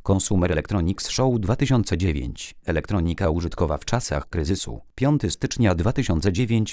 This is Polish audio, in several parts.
Consumer Electronics Show 2009. Elektronika użytkowa w czasach kryzysu. 5 stycznia 2009,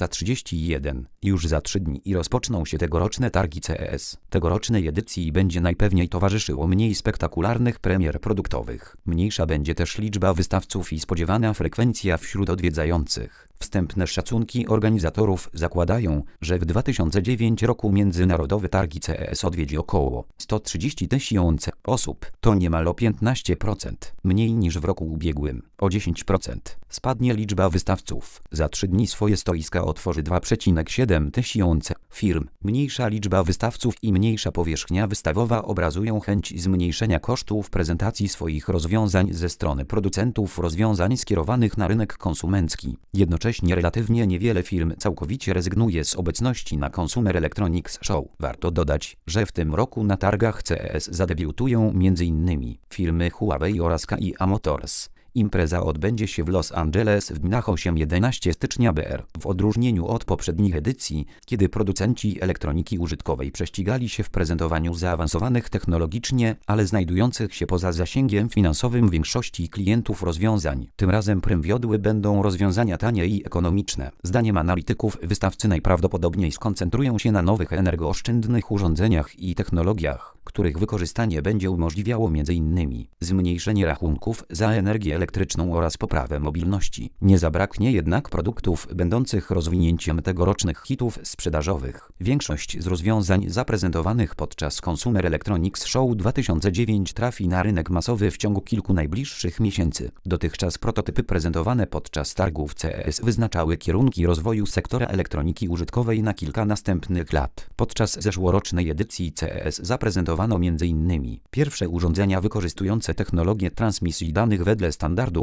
15:31. Już za 3 dni i rozpoczną się tegoroczne targi CES. Tegorocznej edycji będzie najpewniej towarzyszyło mniej spektakularnych premier produktowych. Mniejsza będzie też liczba wystawców i spodziewana frekwencja wśród odwiedzających. Wstępne szacunki organizatorów zakładają, że w 2009 roku międzynarodowe targi CES odwiedzi około 130 000 osób. To niemal o 15% mniej niż w roku ubiegłym. O 10% spadnie liczba wystawców. Za 3 dni swoje stoiska otworzy 2,7 tysiąca firm. Mniejsza liczba wystawców i mniejsza powierzchnia wystawowa obrazują chęć zmniejszenia kosztów prezentacji swoich rozwiązań ze strony producentów rozwiązań skierowanych na rynek konsumencki. Jednocześnie relatywnie niewiele firm całkowicie rezygnuje z obecności na Consumer Electronics Show. Warto dodać, że w tym roku na targach CES zadebiutują m.in. firmy Huawei oraz Kia Motors. Impreza odbędzie się w Los Angeles w dniach 8-11 stycznia br. W odróżnieniu od poprzednich edycji, kiedy producenci elektroniki użytkowej prześcigali się w prezentowaniu zaawansowanych technologicznie, ale znajdujących się poza zasięgiem finansowym większości klientów rozwiązań, tym razem prym wiodły będą rozwiązania tanie i ekonomiczne. Zdaniem analityków wystawcy najprawdopodobniej skoncentrują się na nowych energooszczędnych urządzeniach i technologiach, których wykorzystanie będzie umożliwiało m.in. zmniejszenie rachunków za energię elektryczną oraz poprawę mobilności. Nie zabraknie jednak produktów będących rozwinięciem tegorocznych hitów sprzedażowych. Większość z rozwiązań zaprezentowanych podczas Consumer Electronics Show 2009 trafi na rynek masowy w ciągu kilku najbliższych miesięcy. Dotychczas prototypy prezentowane podczas targów CES wyznaczały kierunki rozwoju sektora elektroniki użytkowej na kilka następnych lat. Podczas zeszłorocznej edycji CES zaprezentowano m.in. pierwsze urządzenia wykorzystujące technologię transmisji danych wedle standardu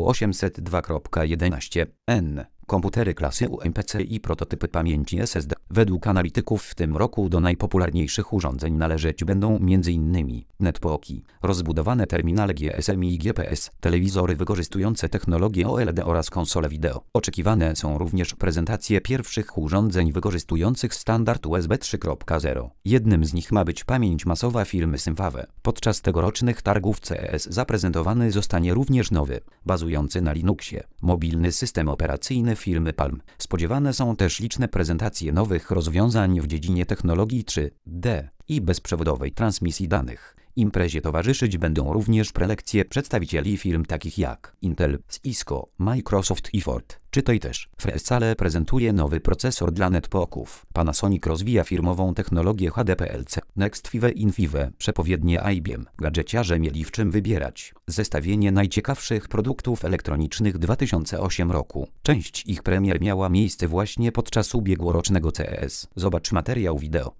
802.11n. Komputery klasy UMPC i prototypy pamięci SSD. Według analityków w tym roku do najpopularniejszych urządzeń należeć będą m.in. netbooki, rozbudowane terminale GSM i GPS, telewizory wykorzystujące technologię OLED oraz konsole wideo. Oczekiwane są również prezentacje pierwszych urządzeń wykorzystujących standard USB 3.0. Jednym z nich ma być pamięć masowa firmy Symfave. Podczas tegorocznych targów CES zaprezentowany zostanie również nowy, bazujący na Linuxie, mobilny system operacyjny firmy Palm. Spodziewane są też liczne prezentacje nowych rozwiązań w dziedzinie technologii 3D i bezprzewodowej transmisji danych. Imprezie towarzyszyć będą również prelekcje przedstawicieli firm takich jak Intel, Cisco, Microsoft i Ford. Czytaj też. Freescale prezentuje nowy procesor dla netbooków. Panasonic rozwija firmową technologię HDPLC. NextFive InFive, przepowiednie IBM. Gadżeciarze mieli w czym wybierać. Zestawienie najciekawszych produktów elektronicznych 2008 roku. Część ich premier miała miejsce właśnie podczas ubiegłorocznego CES. Zobacz materiał wideo.